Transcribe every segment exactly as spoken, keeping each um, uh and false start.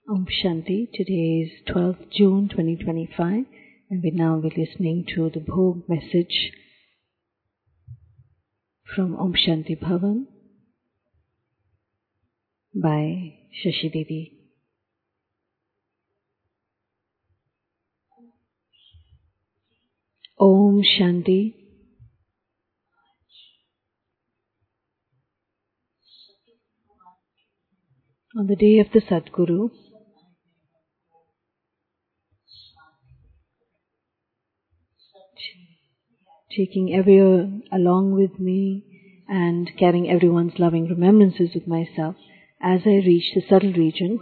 Om Shanti. Today is twelfth June twenty twenty-five and we now be listening to the Bhog message from Om Shanti Bhavan by Shashi Devi. Om Shanti. On the day of the Sadguru, taking everyone along with me and carrying everyone's loving remembrances with myself, as I reached the subtle region,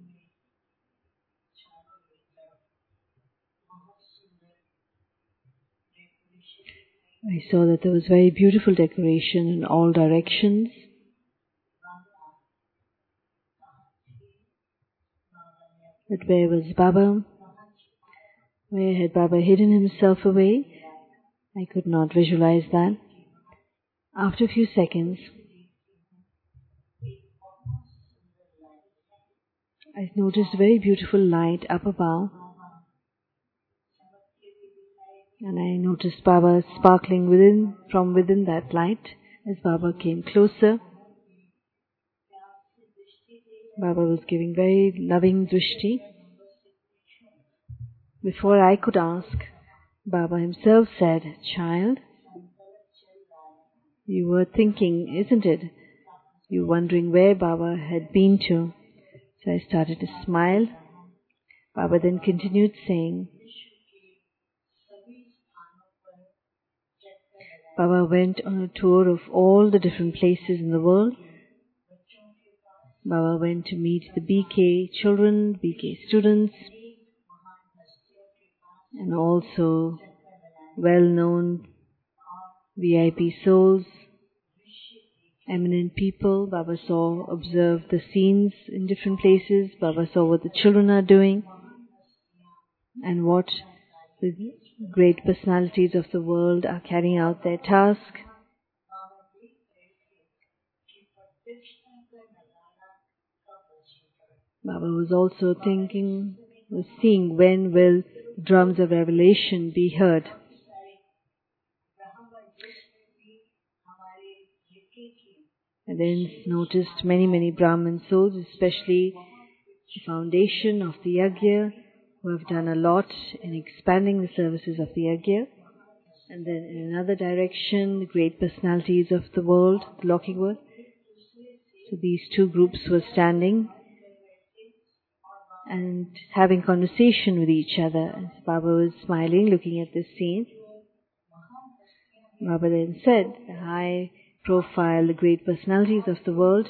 I saw that there was very beautiful decoration in all directions. But where was Baba? Where had Baba hidden himself away? I could not visualize that. After a few seconds, I noticed a very beautiful light up above. And I noticed Baba sparkling within, from within that light as Baba came closer. Baba was giving very loving drishti. Before I could ask, Baba himself said, "Child, you were thinking, isn't it? You were wondering where Baba had been to." So I started to smile. Baba then continued saying, Baba went on a tour of all the different places in the world. Baba went to meet the B K children, B K students, and also well-known V I P souls, eminent people. Baba saw, observed the scenes in different places. Baba saw what the children are doing and what the great personalities of the world are carrying out their task. Baba was also thinking, was seeing when will drums of revelation be heard. And then noticed many, many Brahmin souls, especially the foundation of the Yajna, who have done a lot in expanding the services of the Yajna. And then in another direction, the great personalities of the world, the Lokik world. So these two groups were standing and having conversation with each other. And Baba was smiling, looking at this scene. Baba then said, the high profile, the great personalities of the world,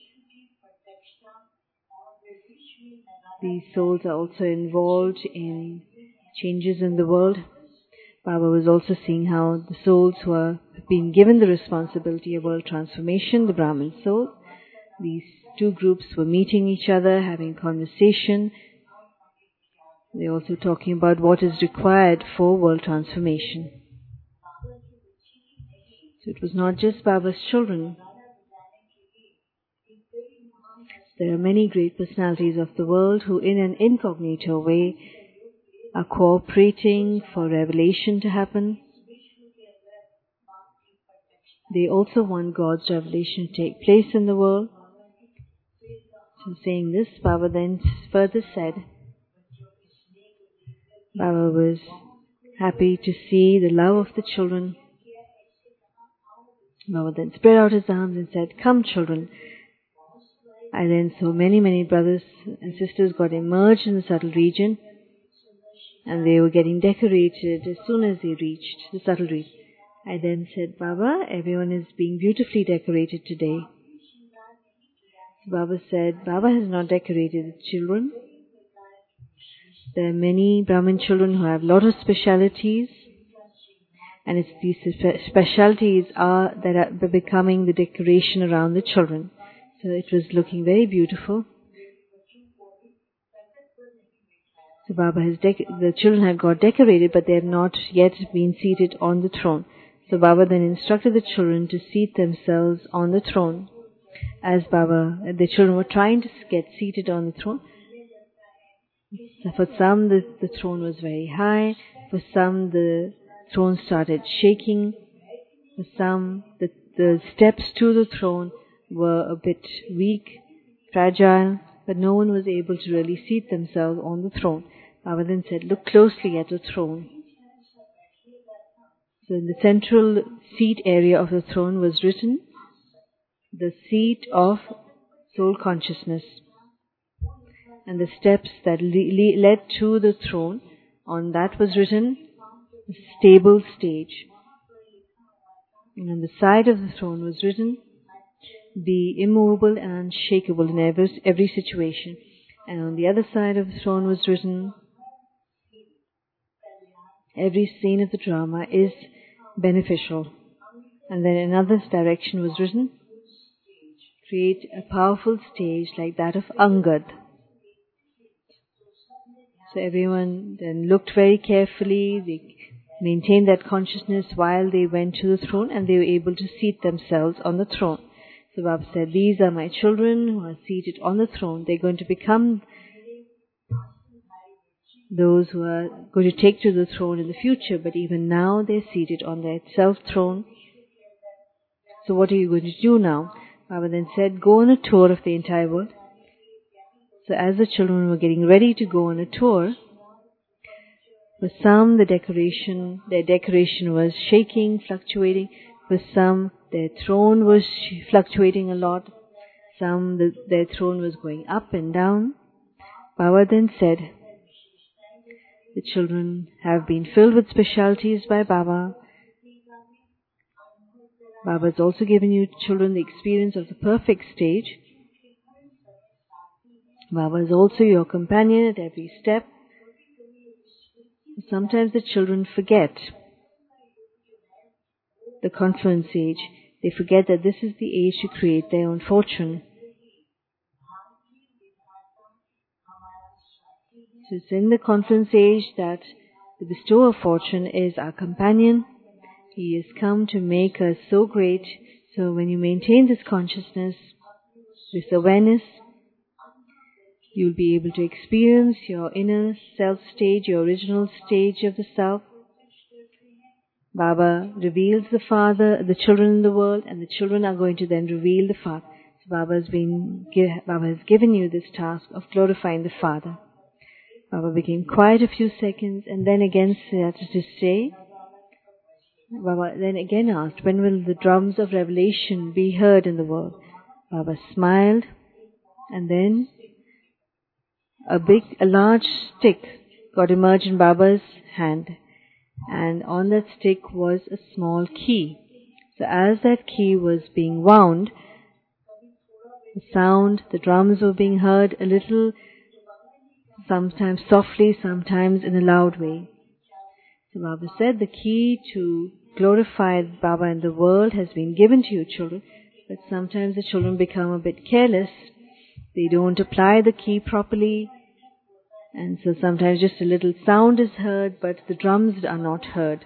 these souls are also involved in changes in the world. Baba was also seeing how the souls who are being given the responsibility of world transformation, the Brahmin souls, these two groups were meeting each other, having conversation. They were also talking about what is required for world transformation. So it was not just Baba's children. There are many great personalities of the world who in an incognito way are cooperating for revelation to happen. They also want God's revelation to take place in the world. So saying this, Baba then further said, Baba was happy to see the love of the children. Baba then spread out his arms and said, "Come, children." I then saw many, many brothers and sisters got emerged in the subtle region, and they were getting decorated as soon as they reached the subtle region. I then said, "Baba, everyone is being beautifully decorated today." Baba said, "Baba has not decorated the children. There are many Brahmin children who have a lot of specialities, and it's these specialities are that are becoming the decoration around the children." So it was looking very beautiful. So Baba has dec- the children have got decorated, but they have not yet been seated on the throne. So Baba then instructed the children to seat themselves on the throne. As Baba, the children were trying to get seated on the throne, So for some, the, the throne was very high. For some, the throne started shaking. For some, the, the steps to the throne were a bit weak, fragile, but no one was able to really seat themselves on the throne. Baba then said, look closely at the throne. So in the central seat area of the throne was written, the seat of soul consciousness. And the steps that le- le- led to the throne, on that was written, the stable stage. And on the side of the throne was written, be immovable and unshakable in every, every situation. And on the other side of the throne was written, every scene of the drama is beneficial. And then another direction was written, create a powerful stage like that of Angad. So everyone then looked very carefully, they maintained that consciousness while they went to the throne, and they were able to seat themselves on the throne. So Baba said, these are my children who are seated on the throne. They're going to become those who are going to take to the throne in the future, but even now they're seated on their self-throne. So what are you going to do now? Baba then said, go on a tour of the entire world. So as the children were getting ready to go on a tour, for some the decoration, their decoration was shaking, fluctuating. For some, their throne was fluctuating a lot. Some, the, their throne was going up and down. Baba then said, the children have been filled with specialities by Baba. Baba has also given you children the experience of the perfect stage. Baba is also your companion at every step. Sometimes the children forget the confluence age. They forget that this is the age to create their own fortune. So it's in the confluence age that the bestower of fortune is our companion. He has come to make us so great. So when you maintain this consciousness, this awareness, you'll be able to experience your inner self stage, your original stage of the self. Baba reveals the Father, the children in the world, and the children are going to then reveal the Father. So Baba has been, Baba has given you this task of glorifying the Father. Baba became quiet a few seconds and then again started to say, Baba then again asked, when will the drums of revelation be heard in the world? Baba smiled, and then a big, a large stick got emerged in Baba's hand, and on that stick was a small key. So as that key was being wound, the sound, the drums were being heard a little, sometimes softly, sometimes in a loud way. So Baba said, the key to glorify Baba in the world has been given to you children, but sometimes the children become a bit careless. They don't apply the key properly, and so sometimes just a little sound is heard, but the drums are not heard.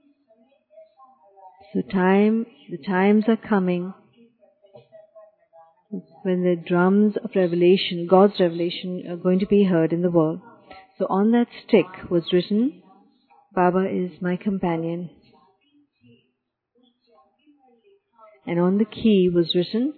So time, the times are coming when the drums of revelation, God's revelation, are going to be heard in the world. So on that stick was written, Baba is my companion. And on the key was written,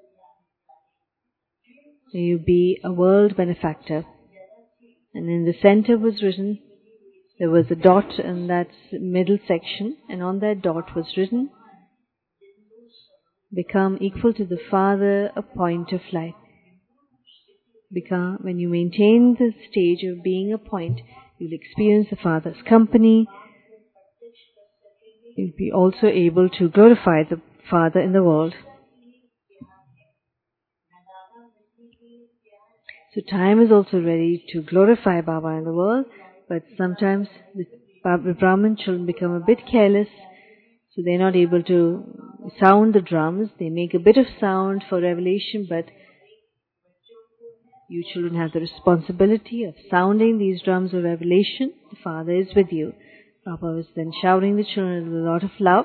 may you be a world benefactor. And in the center was written, there was a dot in that middle section, and on that dot was written, become equal to the Father, a point of light. Become, when you maintain the stage of being a point, you'll experience the Father's company. You'll be also able to glorify the Father in the world. So time is also ready to glorify Baba in the world, but sometimes the Brahmin children become a bit careless, so they're not able to sound the drums. They make a bit of sound for revelation, but you children have the responsibility of sounding these drums of revelation. The Father is with you. Baba was then showering the children with a lot of love.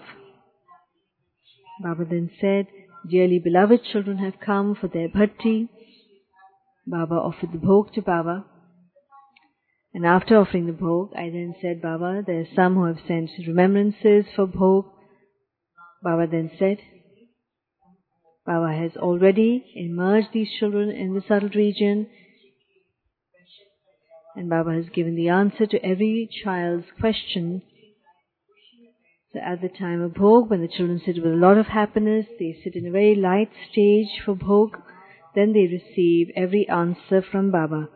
Baba then said, dearly beloved children have come for their bhakti. Baba offered the bhog to Baba. And after offering the bhog, I then said, Baba, there are some who have sent remembrances for bhog. Baba then said, Baba has already immersed these children in the subtle region, and Baba has given the answer to every child's question. So at the time of bhog, when the children sit with a lot of happiness, they sit in a very light stage for bhog, then they receive every answer from Baba.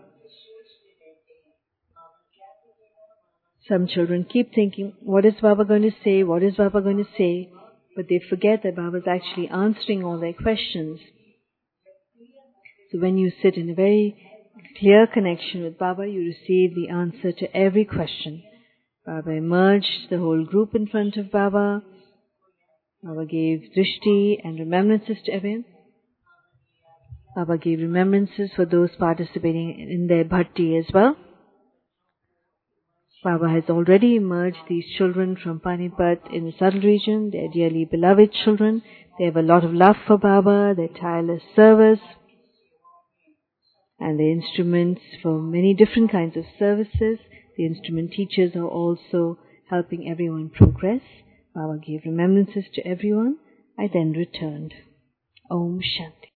Some children keep thinking, what is Baba going to say? What is Baba going to say? But they forget that Baba is actually answering all their questions. So when you sit in a very clear connection with Baba, you receive the answer to every question. Baba emerged the whole group in front of Baba. Baba gave drishti and remembrances to everyone. Baba gave remembrances for those participating in their bhakti as well. Baba has already emerged these children from Panipat in the subtle region. They are dearly beloved children. They have a lot of love for Baba, their tireless service, and the instruments for many different kinds of services. The instrument teachers are also helping everyone progress. Baba gave remembrances to everyone. I then returned. Om Shanti.